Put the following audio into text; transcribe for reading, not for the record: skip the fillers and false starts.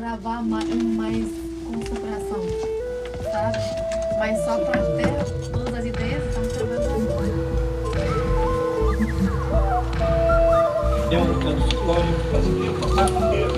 gravar mais concentração, sabe? Mas só para ter todas as ideias, estamos trabalhando agora. É um auditório para se